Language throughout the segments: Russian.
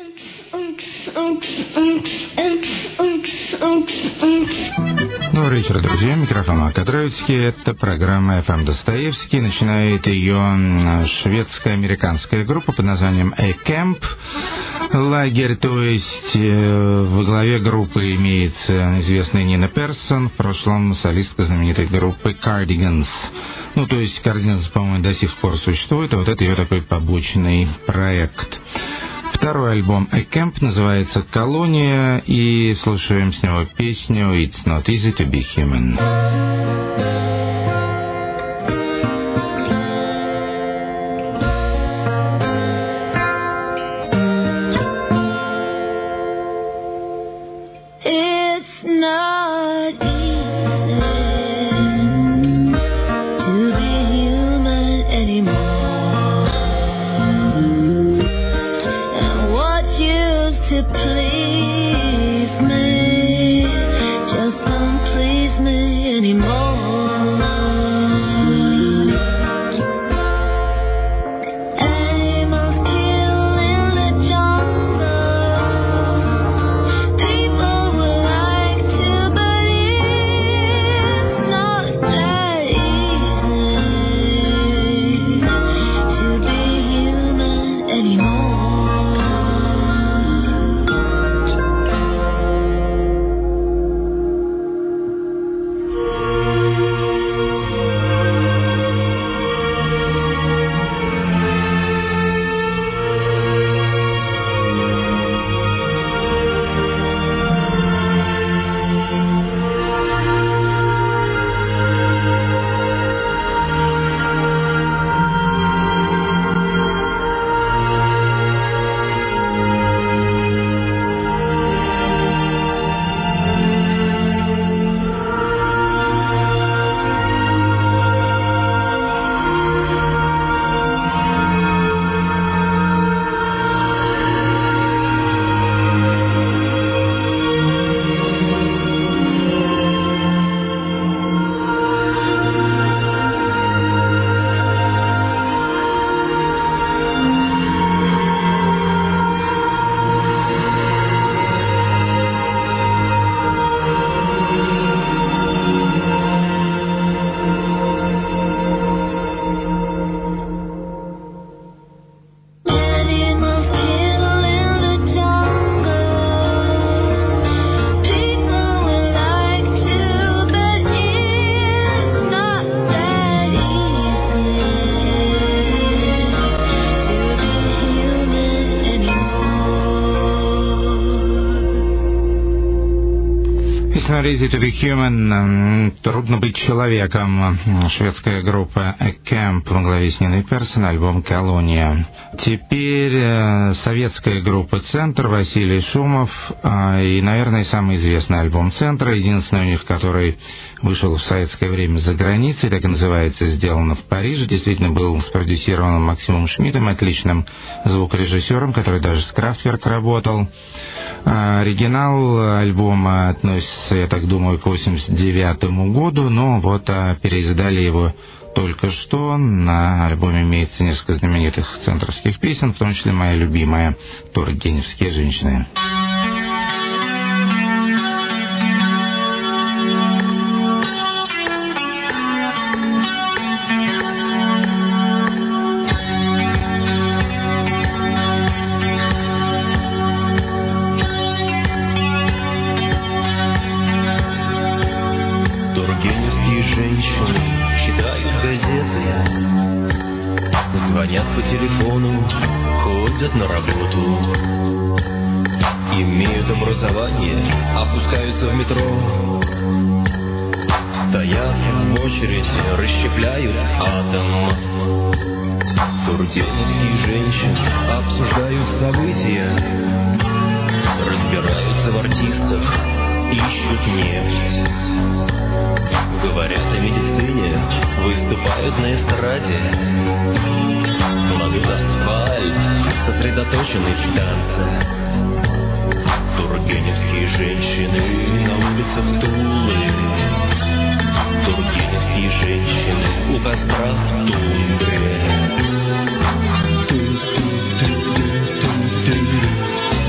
Добрый вечер, друзья. Микрофон Марк Троицкий. Это программа FM Достоевский. Начинает ее шведско-американская группа под названием A Camp. Лагерь, то есть во главе группы имеется известная Нина Персон, в прошлом солистка знаменитой группы Cardigans. Ну, то есть Cardigans, по-моему, до сих пор существует, а вот это ее такой побочный проект. Второй альбом A Camp называется «Колония», и слушаем с него песню «It's not easy to be human». Easy to be human, трудно быть человеком. Шведская группа A Camp во главе с Ниной Персон, альбом «Колония». Теперь советская группа «Центр», Василий Шумов, и, наверное, самый известный альбом «Центра», единственный у них, который вышел в советское время за границей, так и называется «Сделано в Париже». Действительно, был спродюсирован Максимом Шмидтом, отличным звукорежиссером, который даже с Kraftwerk работал. Оригинал альбома относится, я так думаю, к 1989 году, но вот переиздали его только что. На альбоме имеется несколько знаменитых центровских песен, в том числе моя любимая «Тургеневские женщины». Звонят по телефону, ходят на работу, имеют образование, опускаются в метро, стоят в очередь, расщепляют атом. Тургеневские женщины обсуждают события, разбираются в артистах, ищут нефть. Говорят о медицине, выступают на эстраде, кладут асфальт, сосредоточенный в танце. Тургеневские женщины на улицах Тулы, тургеневские женщины у костра в тундре.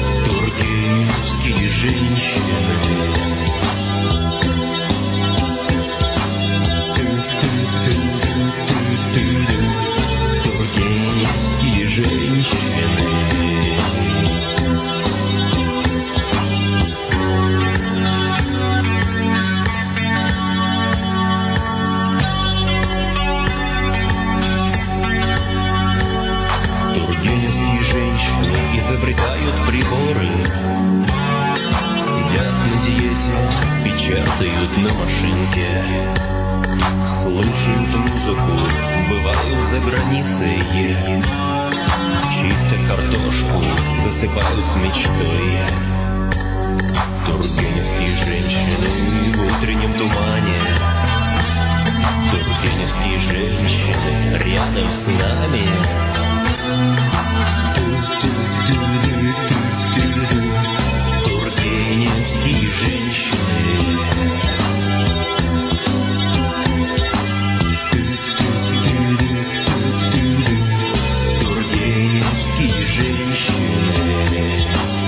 работают на машинке, слушают музыку, бывают за границей, чистят картошку, засыпают с мечтой. Тургеневские женщины в утреннем тумане, тургеневские женщины рядом с нами. Тургеневские женщины. Тургеневские женщины.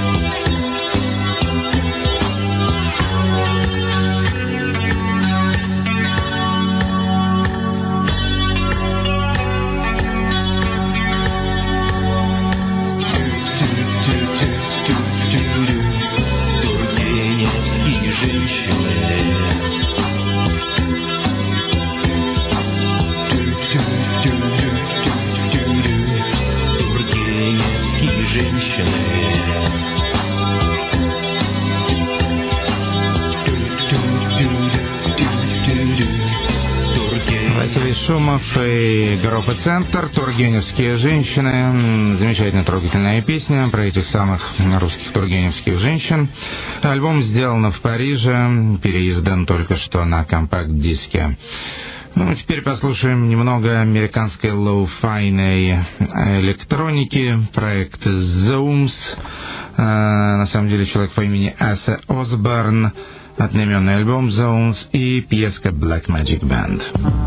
Василий Шумов и группа «Центр», «Тургеневские женщины». Замечательная трогательная песня про этих самых русских тургеневских женщин. Альбом сделан в Париже, переиздан только что на компакт-диске. Ну, теперь послушаем немного американской лоу-файной электроники. Проект Zooms. На самом деле человек по имени Аса Осборн. Одноименный альбом Zones и пьеска Black Magic Band.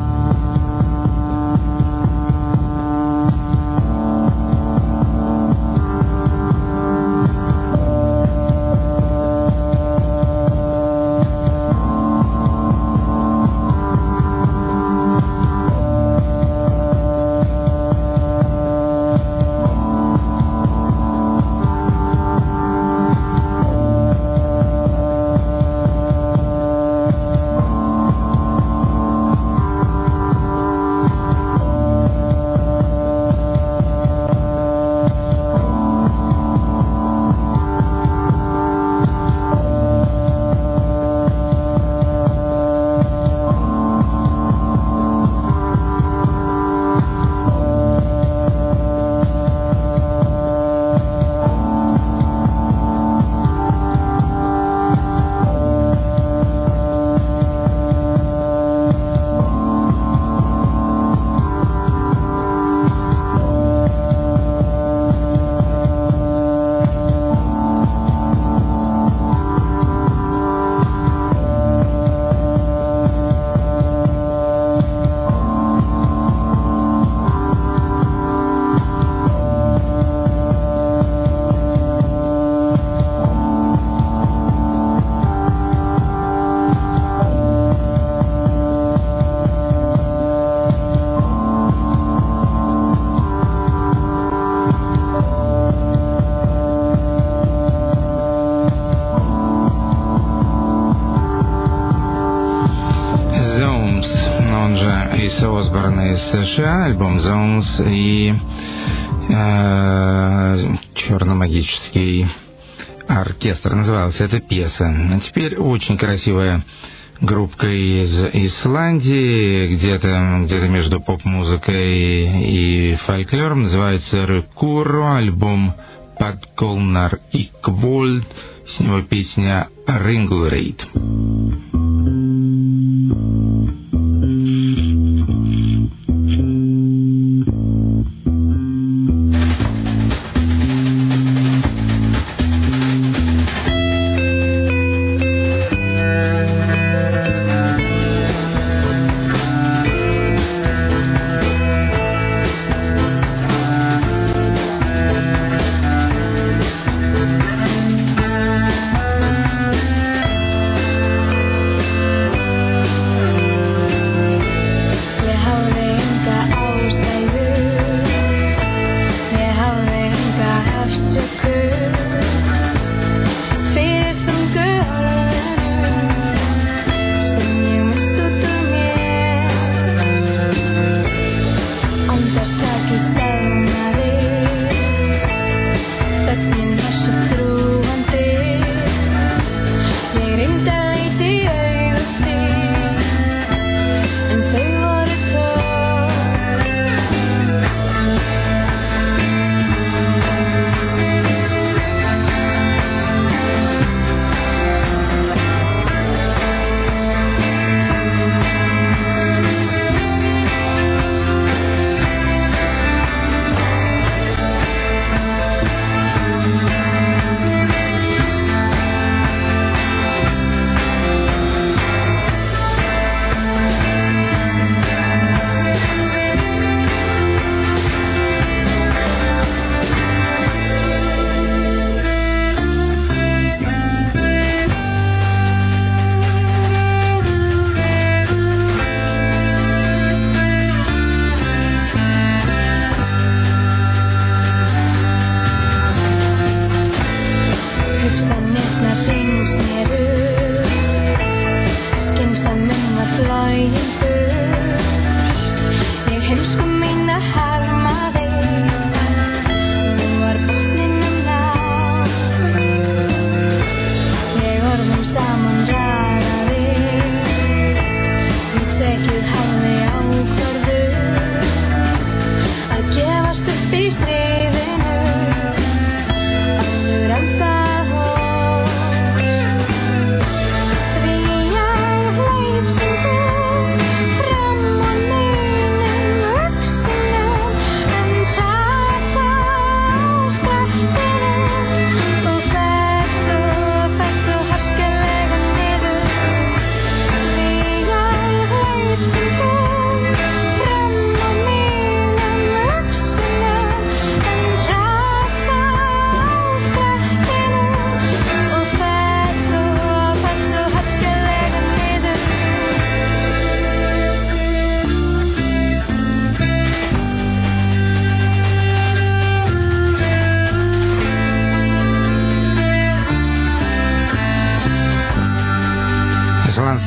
из США, альбом Zones и черно-магический оркестр. Называлась эта пьеса. А теперь очень красивая группка из Исландии, где-то между поп-музыкой и фольклором, называется Рекурро, альбом «Подколнар и Квольд», с него песня «Рингулрейд».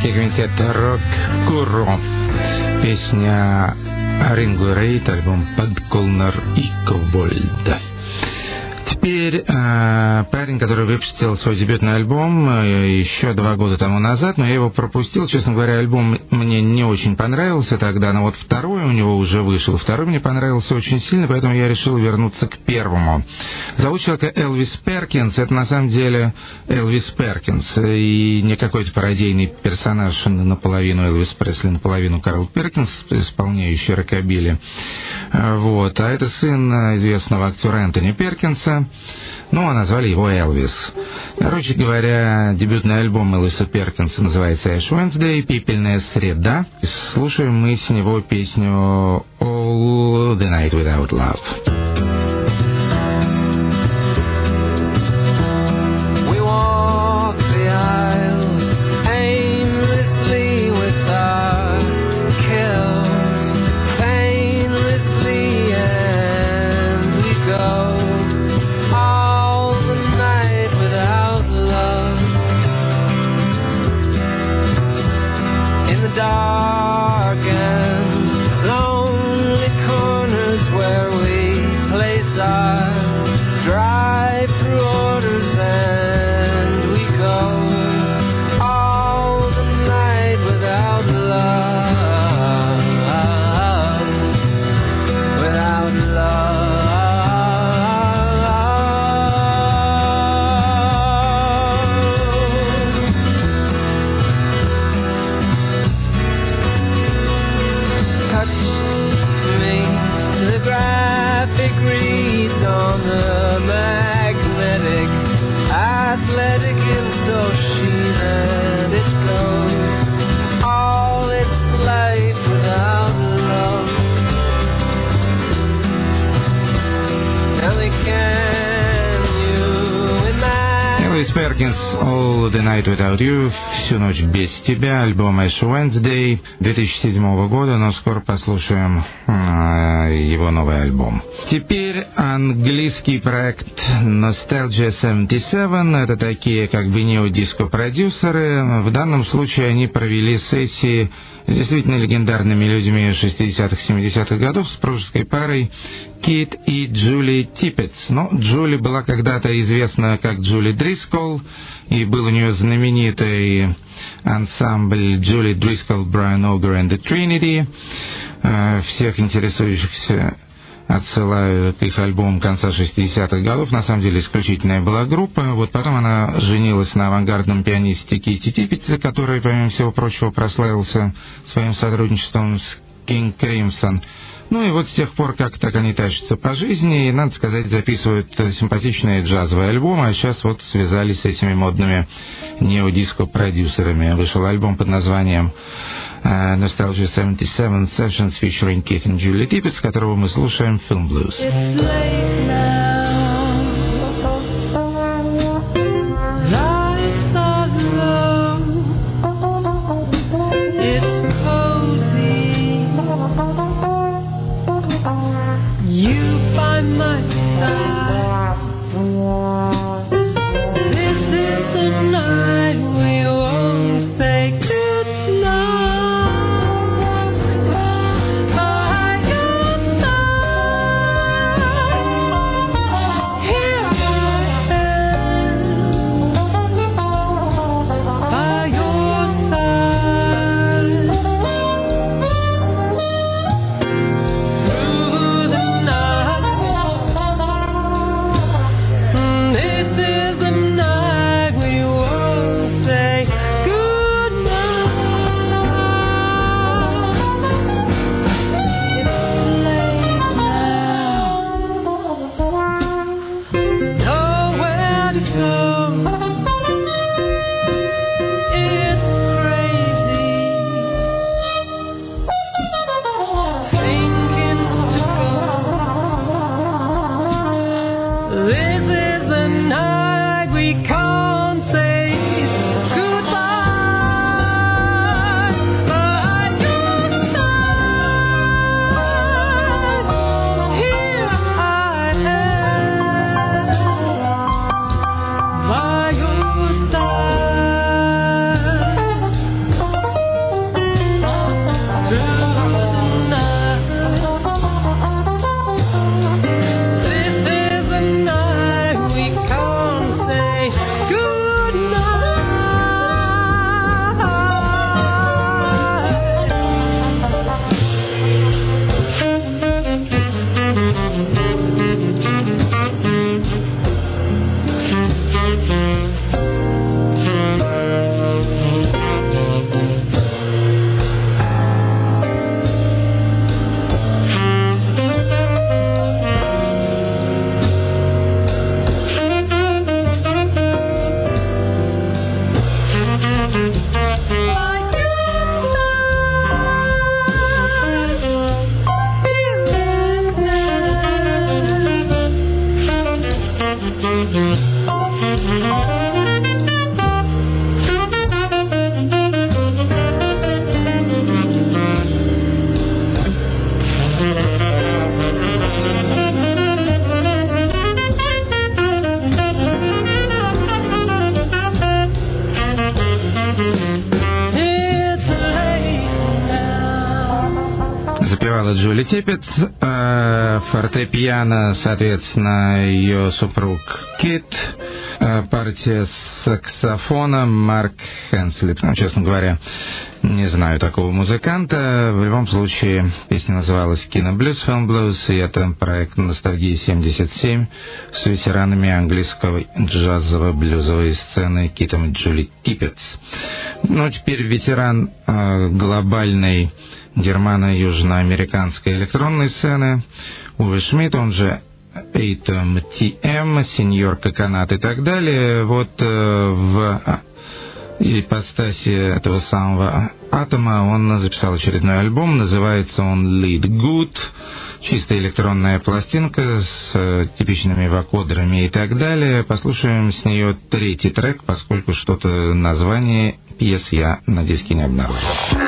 Британский квинтет Rock Guru. Песня Ринго Рейд, альбом «Падколнер и Ковольда». Теперь парень, который выпустил свой дебютный альбом еще 2 года тому назад, но я его пропустил. Честно говоря, альбом мне не очень понравился тогда, но вот второй у него уже вышел. Второй мне понравился очень сильно, поэтому я решил вернуться к первому. Зовут человека Элвис Перкинс. Это на самом деле Элвис Перкинс, и не какой-то пародийный персонаж, наполовину Элвис Пресли, наполовину Карл Перкинс, исполняющий рокобили. Вот. А это сын известного актера Энтони Перкинса. Ну, а назвали его Элвис. Короче говоря, дебютный альбом Элвиса Перкинса называется Ash Wednesday, «Пепельная среда». Слушаем мы с него песню All the Night Without Love. Dark and lonely corners where we place our drive-through orders, and we go all the night without love, without love. On the magnetic, athletic sheet, and it goes all its life without love. Nelly, can you imagine? Элвис Перкинс, All the Night Without You, всю ночь без тебя, альбом Ash Wednesday 2007 года, но скоро послушаем его новый альбом. Теперь английский проект Nostalgia 77, это такие как бы неодиско-продюсеры. В данном случае они провели сессии с действительно легендарными людьми 60-х, 70-х годов, с дружеской парой Кит и Джули Типпетс. Но Джули была когда-то известна как Джули Дрисколл, и был у нее знаменитый ансамбль Джули Дрисколл, Брайан Огер and the Trinity. Всех интересующихся отсылаю к их альбому конца 60-х годов. На самом деле исключительная была группа. Вот потом она женилась на авангардном пианисте Кити Типпетсе, который, помимо всего прочего, прославился своим сотрудничеством с King Crimson. Ну и вот с тех пор как так они тащатся по жизни, и, надо сказать, записывают симпатичные джазовые альбомы, а сейчас вот связались с этими модными неодиско-продюсерами. Вышел альбом под названием Nostalgia 77 Sessions featuring Keith and Julie Tippett, с которого мы слушаем Film Blues. Goodnight. играла Джули Типпетс, фортепиано, соответственно, ее супруг Кит, партия с саксофоном Марк Хенслип. Ну, честно говоря, не знаю такого музыканта. В любом случае, песня называлась «Киноблюз», «Film Blues», и это проект «Ностальгии-77» с ветеранами английской джазово-блюзовой сцены Китом и Джули Типпетс. Ну, теперь ветеран глобальной германо-южноамериканской электронной сцены Уве Шмидт, он же Atom TM, Сеньор Коконат и так далее. Вот в ипостаси этого самого Атома он записал очередной альбом, называется он Lead Good, чистая электронная пластинка с типичными вокодрами и так далее. Послушаем с нее третий трек, поскольку что-то название пьес я на диске не обнаружил.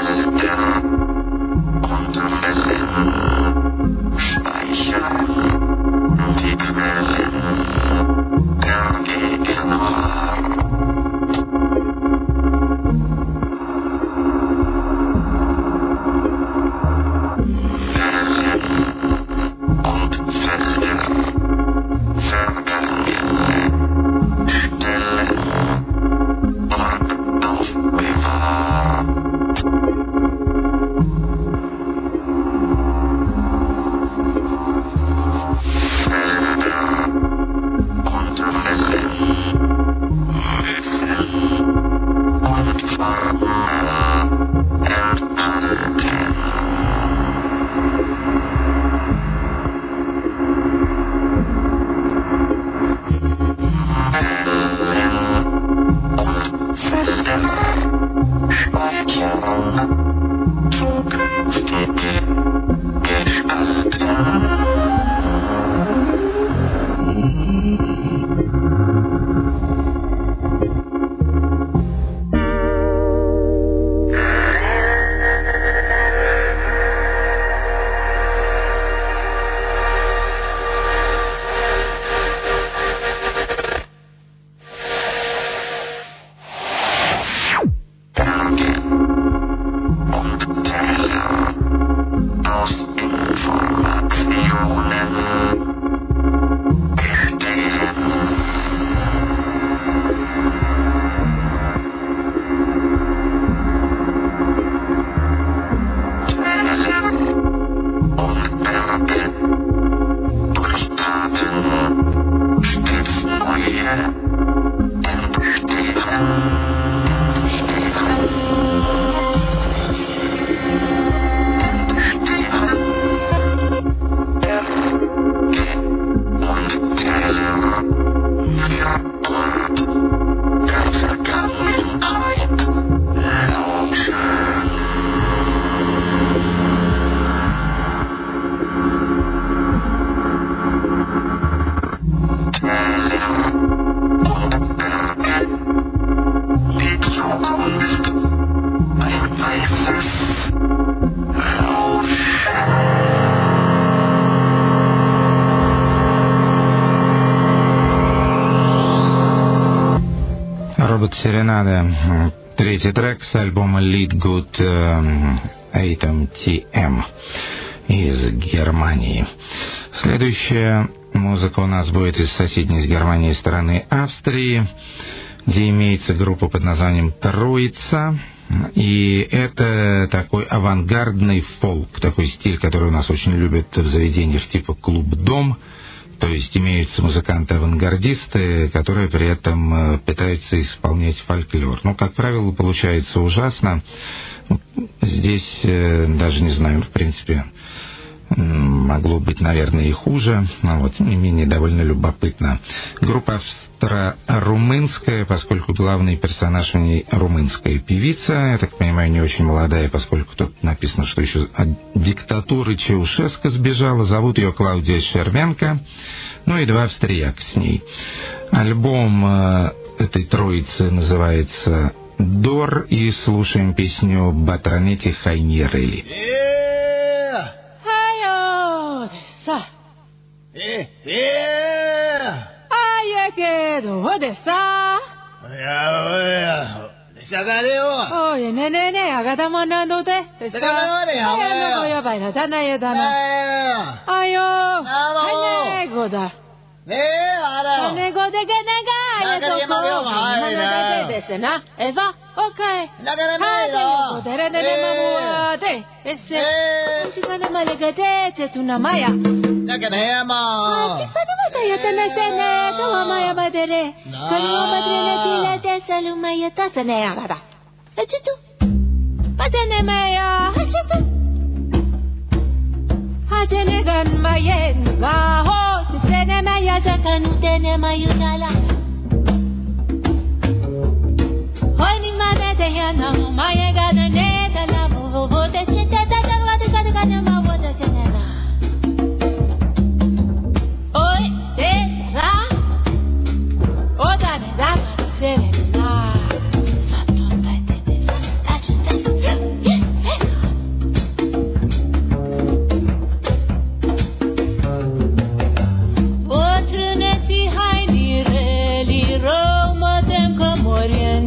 Серенада, третий трек с альбома Lead Good Atom TM из Германии. Следующая музыка у нас будет из соседней с Германией страны Австрии, где имеется группа под названием «Троица». И это такой авангардный фолк, такой стиль, который у нас очень любят в заведениях типа «Клуб-дом». То есть имеются музыканты-авангардисты, которые при этом пытаются исполнять фольклор. Но, как правило, получается ужасно. Здесь даже не знаю, в принципе, могло быть, наверное, и хуже. Но вот, тем не менее, довольно любопытно. Группа австро-румынская, поскольку главный персонаж в ней румынская певица. Я так понимаю, не очень молодая, поскольку тут написано, что еще от диктатуры Чаушеско сбежала. Зовут ее Клаудия Шервенко. Ну и два австрияка с ней. Альбом этой троицы называется «Дор», и слушаем песню «Батранети Хайнирели». Oh, ne, agada manando te. No voy a bailar, dana. Ayo, hane goda. Hane goda genaga. Desena, Eva, okay. Chikana malegate, chetuna maya. Chikana mataya tanasene, tawa maya badere. Kariwa badrele tila tesalu maya tasane agada. Hachitu. Matene maya, hachitu. Hachene gan mayen, gaho. Tisene maya chakanu tene mayunala. Hoy mi madre te llama, maya gana neta la bobo te chita ta ta ta ta ta ma wota chenena. Hoy te ra, oda ne da serena. Santo ta te ta chita. Otruneti hai ni reli Roma tem comorian.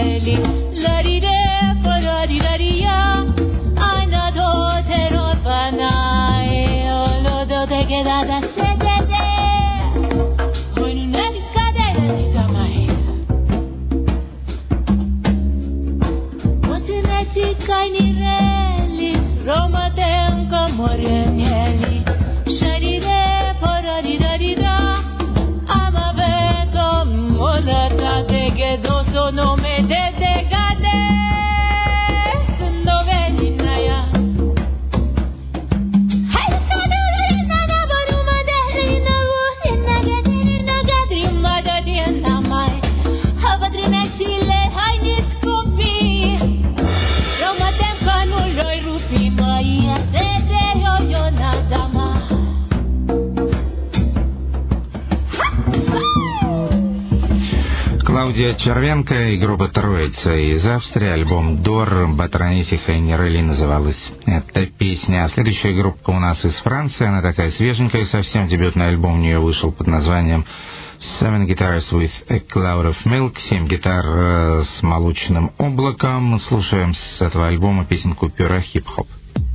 No me desegade, no venina ya. Hay kaduna na baruma derina busina gadina gadrima dadiana mai. Habadrina sile hay nit kopi. Roma tem kanu loy rupi mai ate yo nada ma. Клаудия Червенко и группа «Троица» из Австрии, альбом «Дор», «Батраниси Хайнерели» называлась эта песня. А следующая группа у нас из Франции, она такая свеженькая совсем, дебютный альбом у нее вышел под названием «Seven Guitars with a Cloud of Milk», 7 гитар с молочным облаком. Слушаем с этого альбома песенку «Пюре хип-хоп».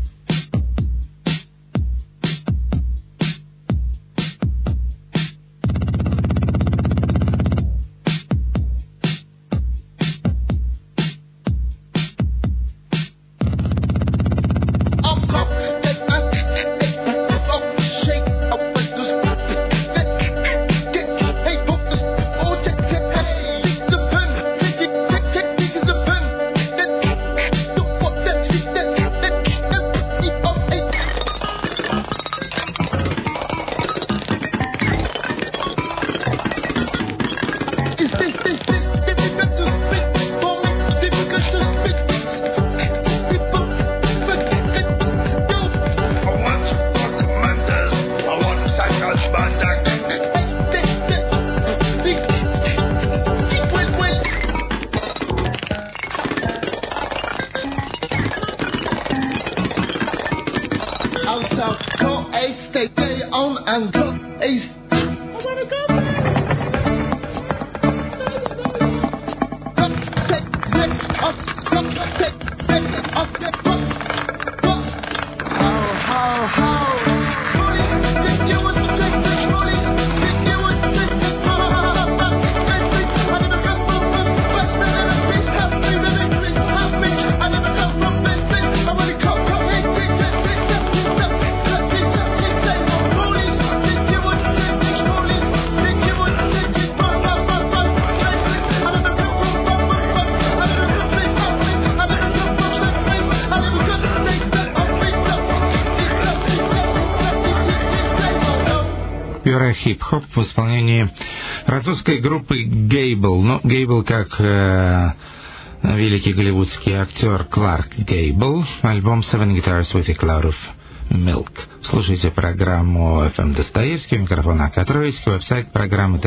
Хип-хоп в исполнении французской группы Гейбл. Ну, Гейбл как великий голливудский актер Кларк Гейбл. Альбом Seven Guitars with a Cloud of Milk. Слушайте программу FM Достоевский, микрофон АК Троицкий, веб-сайт программы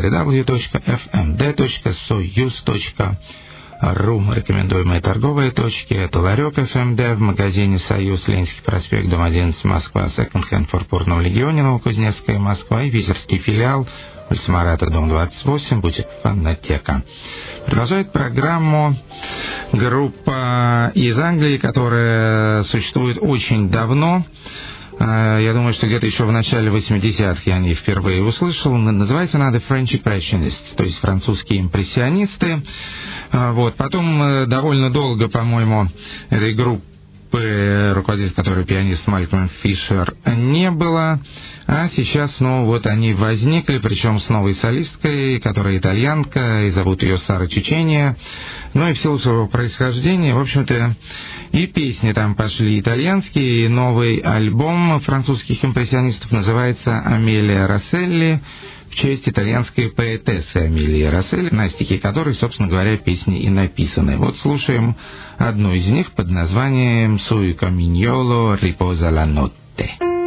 www.fmd.soyuz.ru. Рекомендуемые торговые точки — это Ларек ФМД в магазине «Союз», Ленинский проспект, дом 11, Москва, Second Hand Фурпурном Легионе, Новокузнецкая, Москва, и питерский филиал улица Марата, дом 28, бутик «Фонотека». Продолжает программу группа из Англии, которая существует очень давно. Я думаю, что где-то еще в начале 80-х я о ней впервые услышал. Называется она The French Impressionists, то есть французские импрессионисты. Вот. Потом довольно долго, по-моему, этой группы, руководитель которой пианист Малькольм Фишер, не было. А сейчас, вот они возникли, причем с новой солисткой, которая итальянка, и зовут ее Сара Чечения. И в силу своего происхождения, в общем-то, и песни там пошли итальянские, и новый альбом французских импрессионистов называется «Амелия Росселли», в честь итальянской поэтессы Амелии Росселли, на стихи которой, собственно говоря, песни и написаны. Вот слушаем одну из них под названием «Sui Camignolo riposa la notte».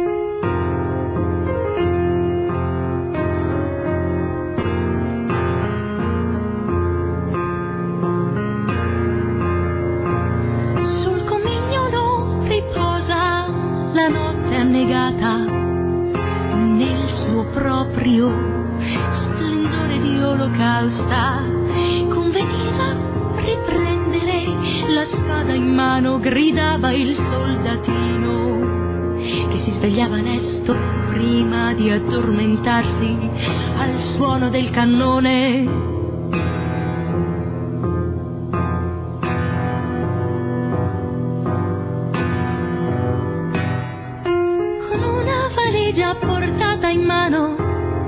Splendore di olocausta, conveniva riprendere la spada in mano, gridava il soldatino che si svegliava lesto prima di addormentarsi al suono del cannone. Con una valigia portata in mano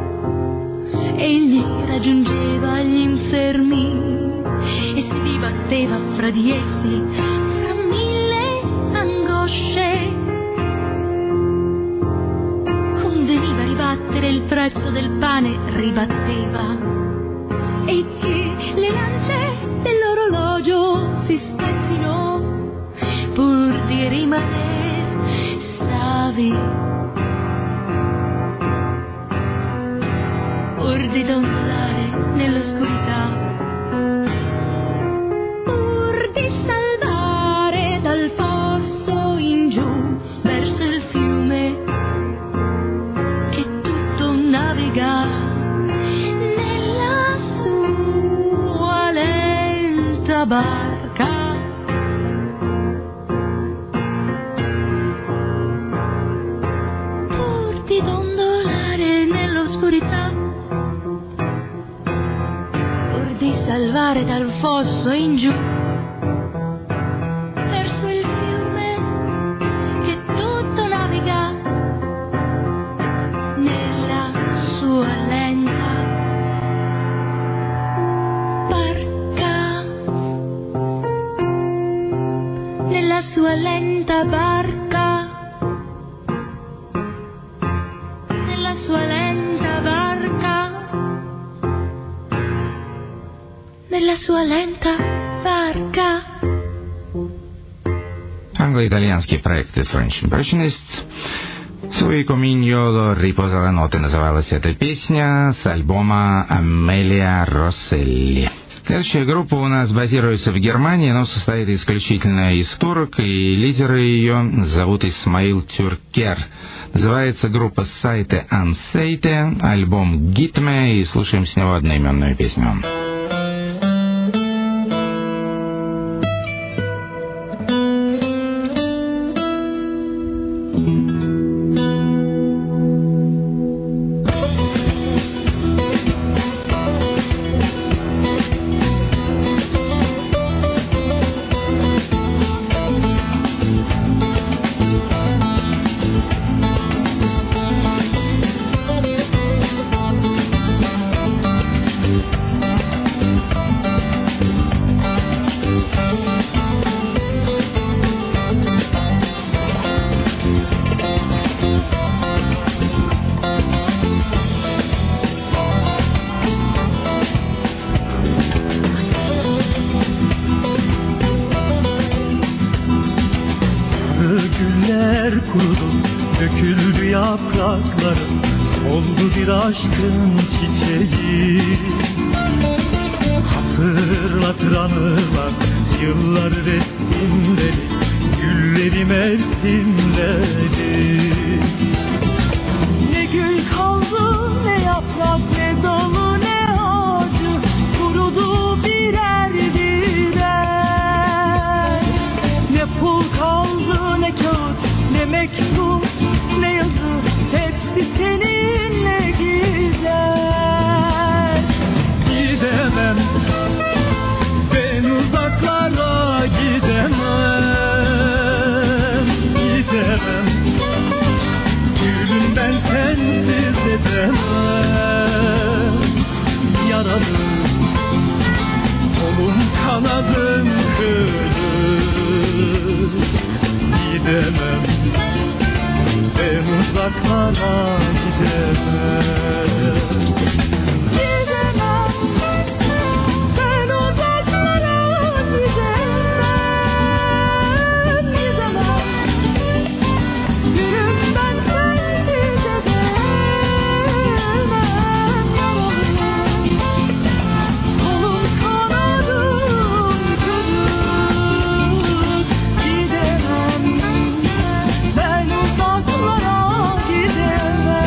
egli raggiungeva gli infermi e si dibatteva fra di essi, fra mille angosce. Conveniva ribattere il prezzo del pane, ribatteva, e che le lance dell'orologio si spezzino pur di rimanere savi. Pur di dondolare nell'oscurità, pur di salvare dal fosso in giù verso il fiume che tutto naviga nella sua lenta barca. Pur di dondolare nell'oscurità, salvare dal fosso in giù verso il fiume che tutto naviga nella sua lenta barca, nella sua lenta barca, nella sua lenta barca, nella sua lenta barca. Англо-итальянский проект The French Impressionists. «Sui Camignolo riposa la notte» называлась эта песня с альбома Амелия Росселли. Следующая группа у нас базируется в Германии, но состоит исключительно из турок, и лидеры ее зовут Исмаил Тюркер. Называется группа «Сайте ан Сейте», альбом «Гитме», и слушаем с него одноименную песню. Döküldü yaprakları, oldu bir aşkın çiçeği. Hatırlatır anılar, yıllar resimleri, gülleri mevsimleri. Ne gül kaldı, ne yaprak, ne dağ. mektup ne yazı hepsi seninle gider. Gidemem ben uzaklara, gidemem, gidemem. Gülüm ben sensiz edemem. Yaralı kolum kanadım kırılır. Gidemem ben uzaklara, gidemem. Gidemem ben uzaklara, gidemem, gidemem. Gülüm ben sensiz edemem. Kolum kanadım kırılır. Gidemem ben uzaklara, gidemem.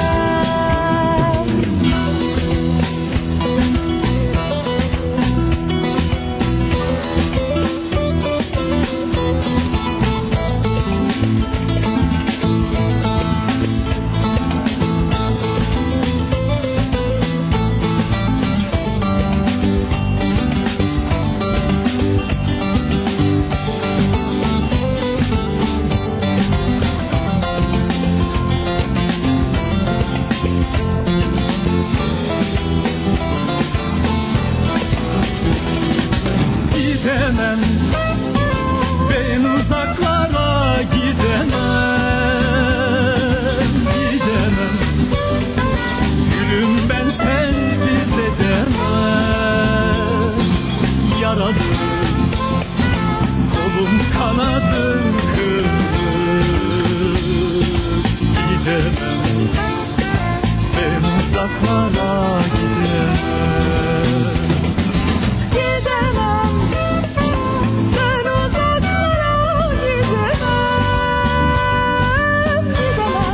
Gidemem ben uzaklara, gidemem, gidemem. Gülüm ben sensiz edemem. Yaralı kolum kanadım kırılır. Gidemem ben uzaklara, gidemem. Gidemem ben uzaklara, gidemem, gidemem.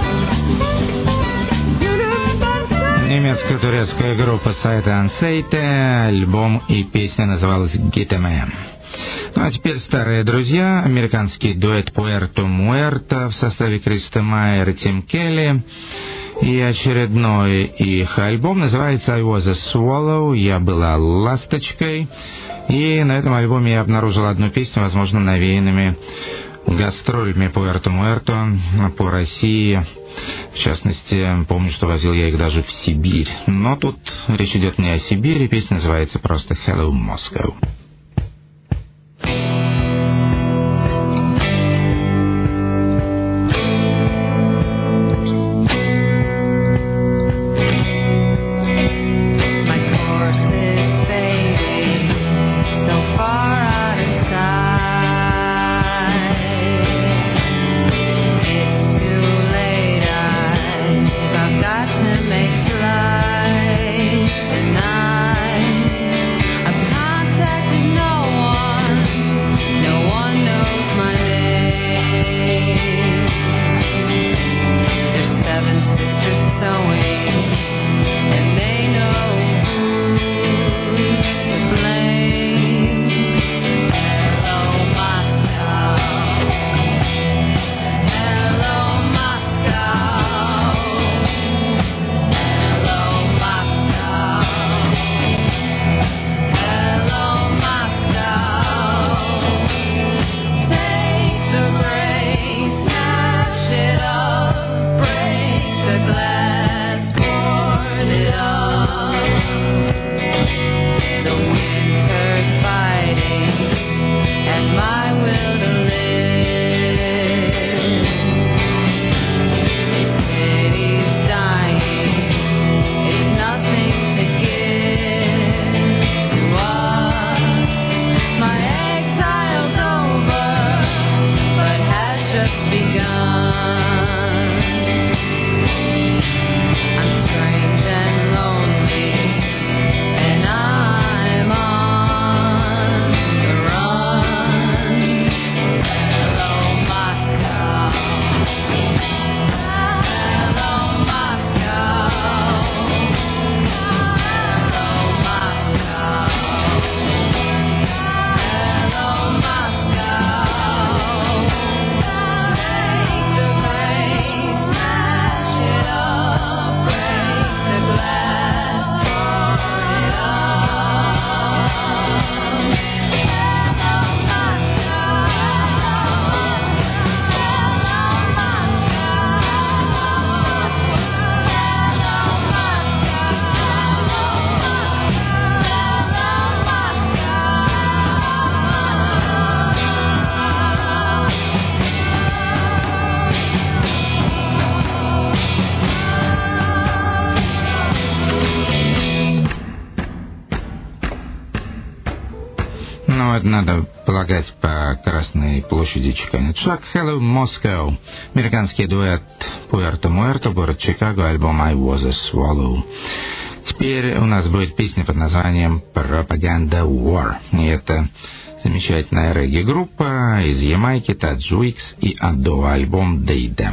Gülüm ben sensiz. Немецко-турецкая группа Сайта Ансейте, альбом и песня называлась «Гитэмэм». Ну а теперь старые друзья, американский дуэт Пуэрто Муэрто в составе Криста Майер и Тим Келли. И очередной их альбом называется «I was a swallow», «Я была ласточкой». И на этом альбоме я обнаружил одну песню, возможно, навеянными гастролями Пуэрто Муэрто по России. В частности, помню, что возил я их даже в Сибирь. Но тут речь идет не о Сибири, песня называется просто «Hello, Moscow». My course is fading so far out of sight. It's too late, I've got to make flights tonight. I've contacted Ну, это надо полагать по Красной площади чеканит шаг. Hello, Moscow. Американский дуэт Puerto Muerto, город Чикаго, альбом I Was a Swallow. Теперь у нас будет песня под названием Propaganda War. И это замечательная регги-группа из Ямайки, Таджуикс и Адо, альбом They Them.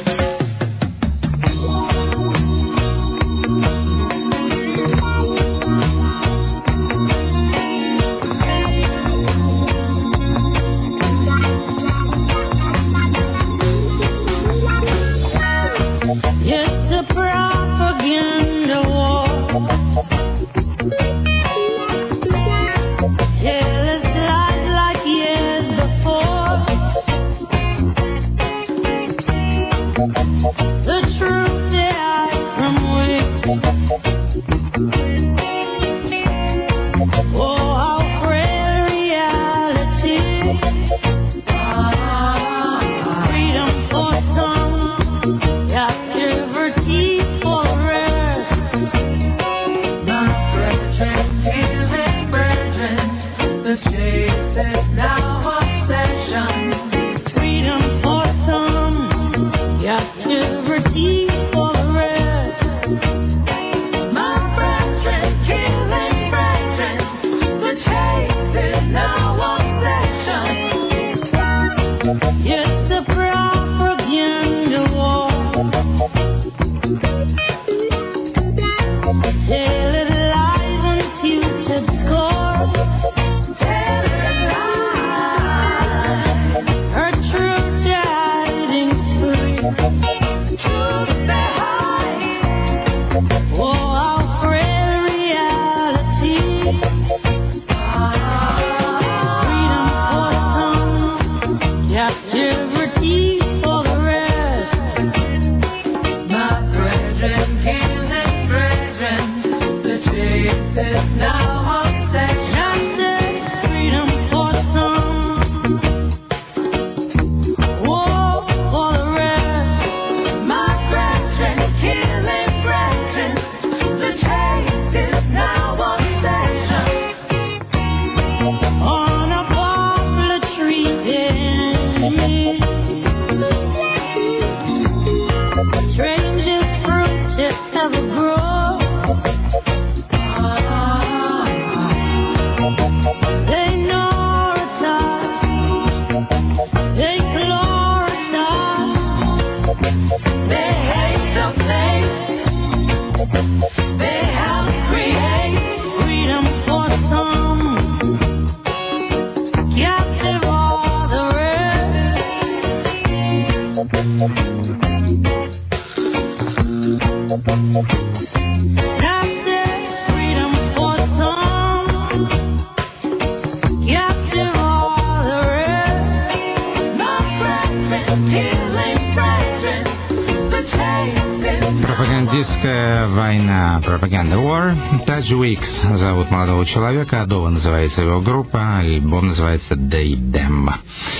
Пропагандистская война, Propaganda War. Таджуикс зовут молодого человека, Адова называется его группа, альбом называется They Them.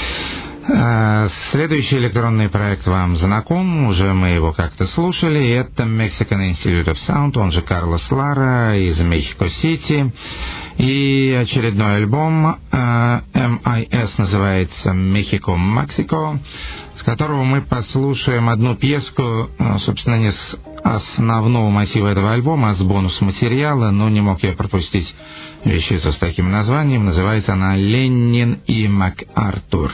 Следующий электронный проект вам знаком, уже мы его как-то слушали, это Mexican Institute of Sound, он же Карлос Лара из Мехико-Сити, и очередной альбом MIS называется Mexico-Mexico, с которого мы послушаем одну пьеску, собственно, не с основного массива этого альбома, а с бонус-материала, но не мог я пропустить вещицу с таким названием, называется она «Ленин и МакАртур».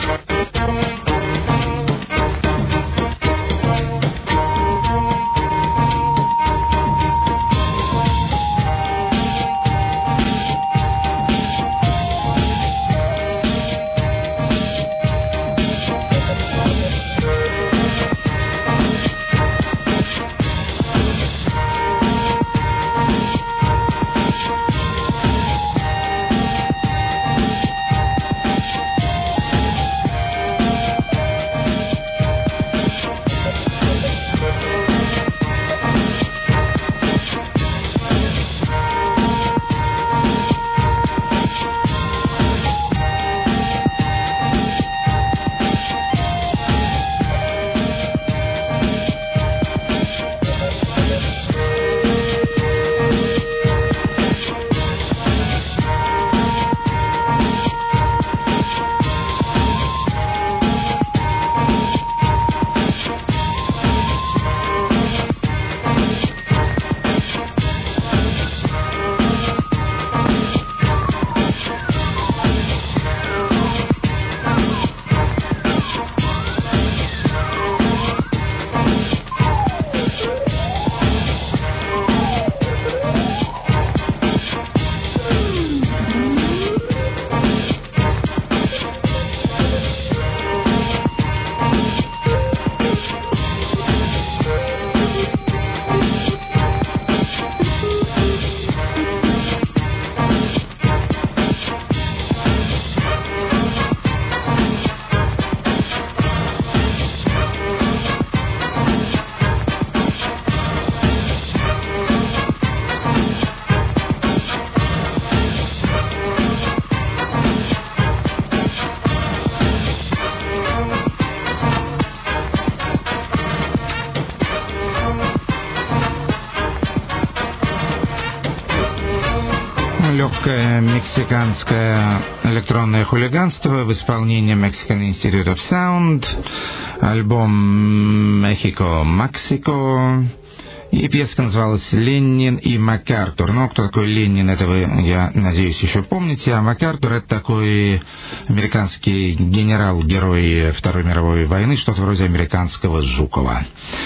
Новое мексиканское электронное хулиганство в исполнении Mexican Institute of Sound, альбом Mexico-Mexico, и пьеска называлась «Леннин и МакАртур». Ну, кто такой Леннин, это вы, я надеюсь, еще помните, а МакАртур — это такой американский генерал-герой Второй мировой войны, что-то вроде американского Жукова.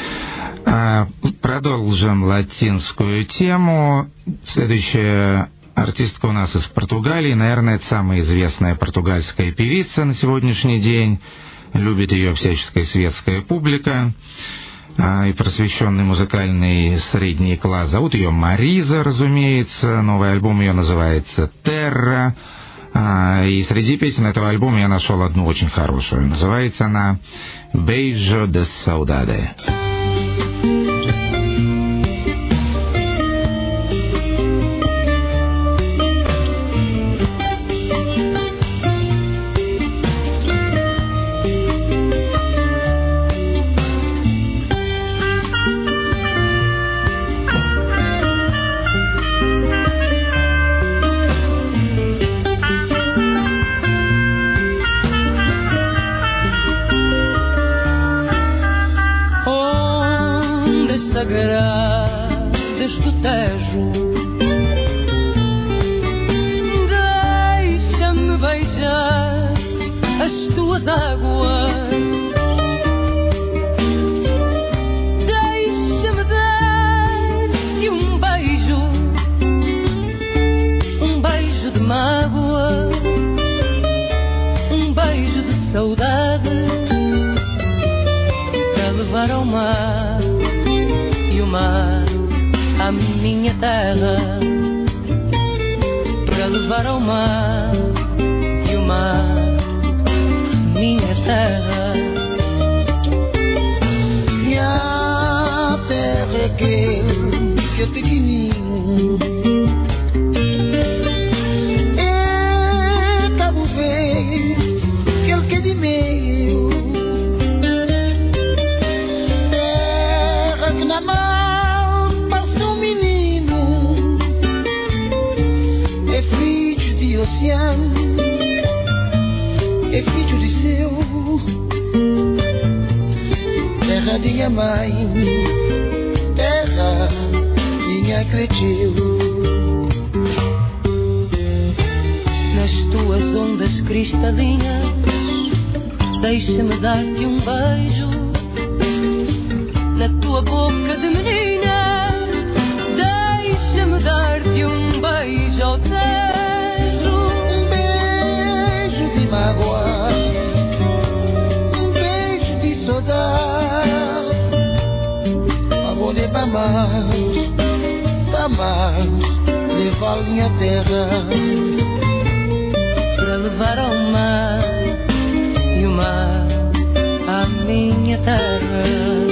Продолжим латинскую тему. Следующая артистка у нас из Португалии. Наверное, это самая известная португальская певица на сегодняшний день. Любит ее всяческая светская публика и просвещенный музыкальный средний класс. Зовут ее Мариза, разумеется. Новый альбом ее называется «Терра». И среди песен этого альбома я нашел одну очень хорошую. Называется она «Beijo de Saudade». Grades do Tejo, deixa-me beijar as tuas águas, deixa-me dar-te um beijo de mágoa, um beijo de saudade, para levar ao mar, a minha terra, para levar ao mar e o mar, minha terra. Minha terra é que eu pequenininho, é Cabo Verde, aquele que é de meio, terra que na mar é filho de seu, terra de minha mãe, terra minha cresceu. Nas tuas ondas cristalinas, deixa-me dar-te um beijo, na tua boca de menina, deixa-me dar-te um beijo ao teu. Mágoa, beijo de saudade, vou levar mais, levar a minha terra, para levar ao mar e o mar à minha terra.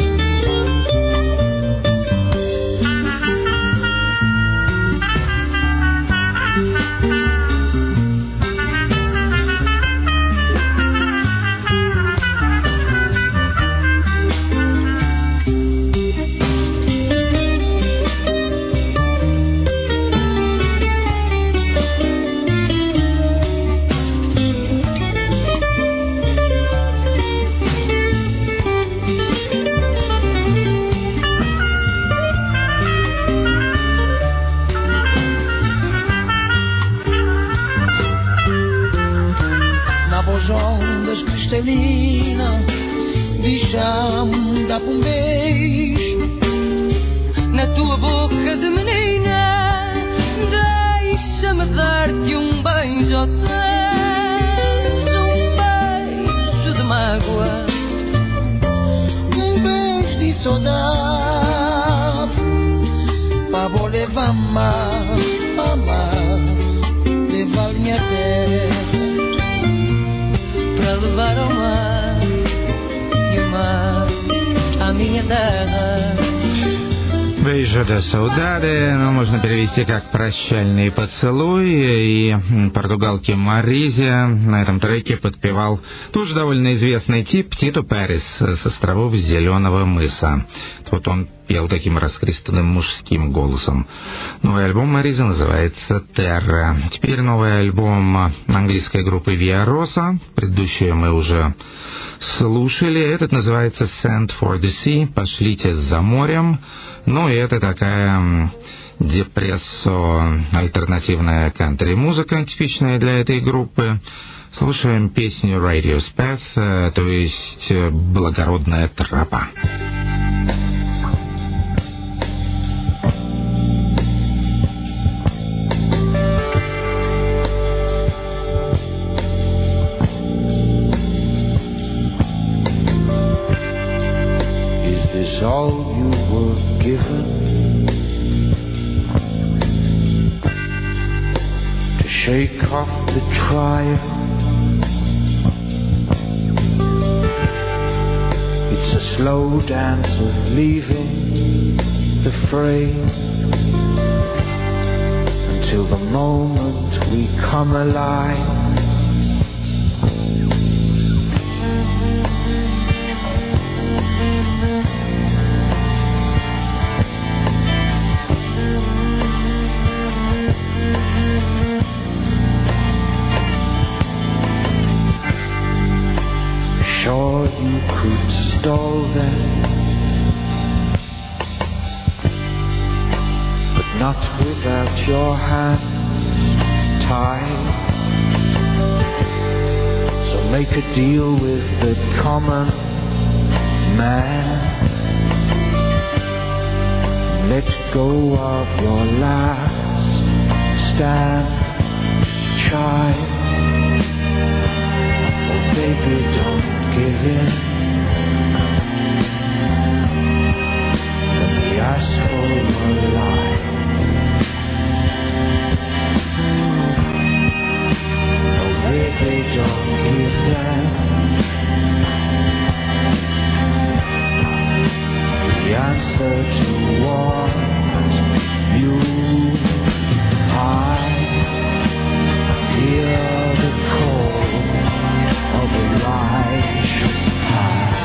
Deixa-me dar um beijo na tua boca de menina, deixa-me dar-te um beijo ao tejo, um beijo de mágoa, um beijo de saudade, para vou levar mais, levar minha terra, para levar ao mar a minha terra. «Beijo de Saudade», ну, можно перевести как «прощальный поцелуй», и португалке Маризе на этом треке подпевал тоже довольно известный тип Тито Перес с островов Зеленого мыса. Вот он пел таким раскристанным мужским голосом. Новый альбом Маризы называется «Terra». Теперь новый альбом английской группы Via Rosa. Предыдущее мы уже слушали. Этот называется «Send for the Sea», «Пошлите за морем». Ну и это такая депрессо, альтернативная кантри-музыка, типичная для этой группы. Слушаем песню «Radio's Path», то есть «Благородная тропа». Is this all you were given? To shake off the trial. It's a slow dance of leaving the fray until the moment we come alive. Sure you could stall them, but not without your hands tied. So make a deal with the common man. Let go of your last stand, child. Oh baby, don't give in. Let me ask for your life. Oh baby, don't give in. The answer to what you hide. Hear the call of a righteous path.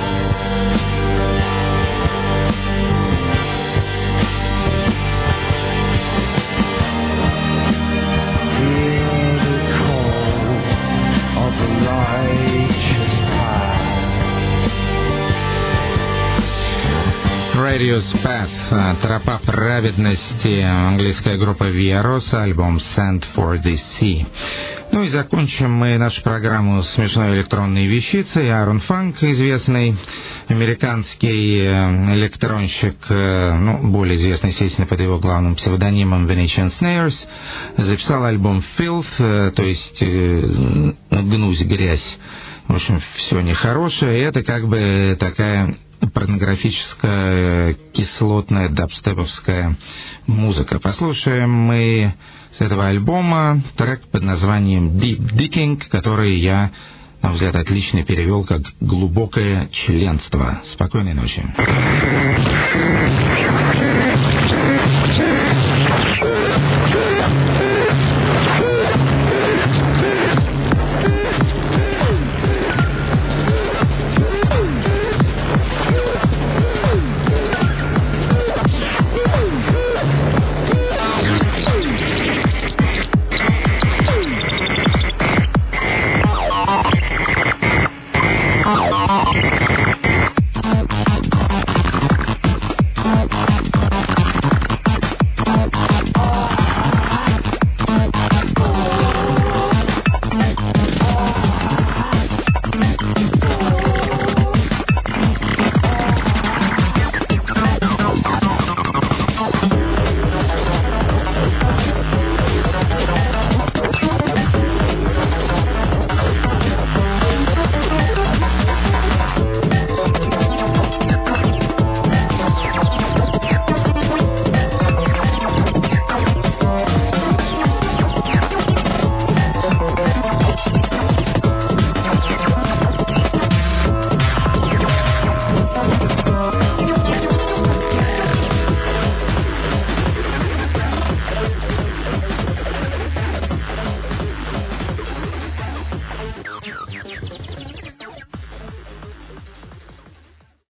Hear the call of a righteous path. Radio's Path, тропа праведности, английская группа Via Rosa, альбом Send for the Sea. Ну и закончим мы нашу программу смешной электронной вещицей. Аарон Фанк, известный американский электронщик, более известный, естественно, под его главным псевдонимом Venetian Snares, записал альбом Filth, то есть гнусь, грязь. В общем, все нехорошее. И это как бы такая порнографическая, кислотная, дабстеповская музыка. Послушаем мы с этого альбома трек под названием Deep Digging, который я, на мой взгляд, отлично перевел как «глубокое членство». Спокойной ночи.